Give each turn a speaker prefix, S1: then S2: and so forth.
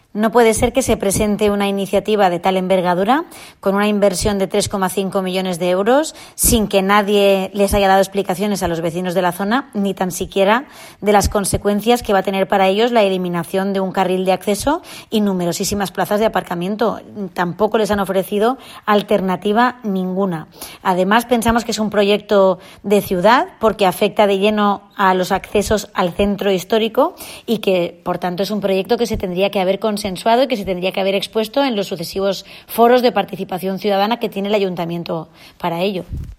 S1: No puede ser que se presente una iniciativa de tal envergadura, con una inversión de 3,5 millones de euros, sin que nadie les haya dado explicaciones a los vecinos de la zona, ni tan siquiera de las consecuencias que va a tener para ellos la eliminación de un carril de acceso y numerosísimas plazas de aparcamiento. Tampoco les han ofrecido alternativa ninguna. Además, pensamos que es un proyecto de ciudad porque afecta de lleno a los accesos al centro histórico y que, por tanto, es un proyecto que se tendría que haber consensuado y que se tendría que haber expuesto en los sucesivos foros de participación ciudadana que tiene el ayuntamiento para ello.